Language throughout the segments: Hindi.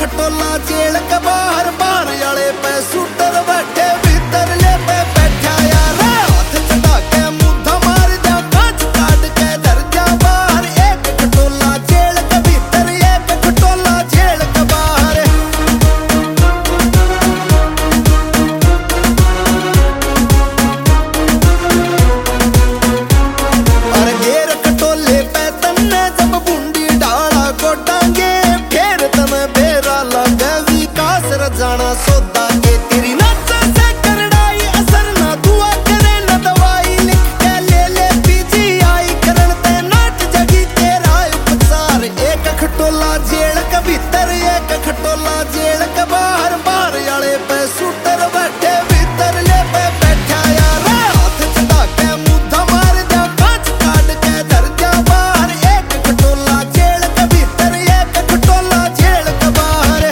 खटोला जेल के बाहर बाहर वाले पे शूटर बैठे भीतर ले पे बैठा यार हाथ चढ़ा के मुद्दा मार जा कांच काट के धर जा बाहर एक खटोला जेल के भीतर एक खटोला जेल के बाहर। अरे घेर खटोले पे तन्ने जब बूंदी डाला गोटांगे फिर तमें बेरा लगे विकास रजाना सौदा के तेरी नच से करड़ाई असर ना दुआ करे ना दवाई लिख के ले पीजीआई करन ते नाट जगी तेरा उपचार एक खटोला जेल के भीतर एक खटोला जेल के बाहर बाहर वाले पे शूटर बैठे भीतर ले पे बैठा यार हाथ चढ़ा के मुद्दा मार जा कांच काट के धर जा बाहर एक खटोला जेल के भीतर एक खटोला जेल के बाहर।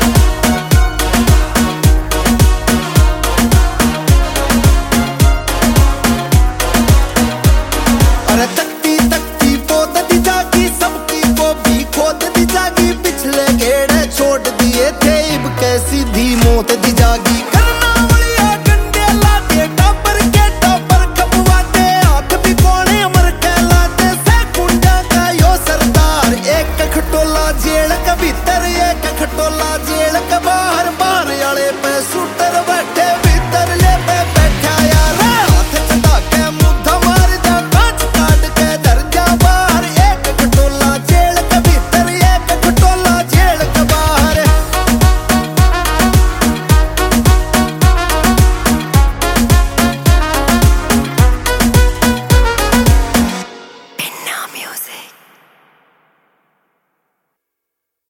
अरे तकती तकती पोत दी जागी सबकी को भी खोद दी जागी पिछले घेड़े छोड़ दिए थे इब के सीधी मौत दी जागी करना वलिया गंडे लाते टापर के टापर खपवाते हाथ भी कोने अमर के लाते से कुंडा का यो सरदार एक खटोला जेल के भीतर एक खटोला जेल के बाहर।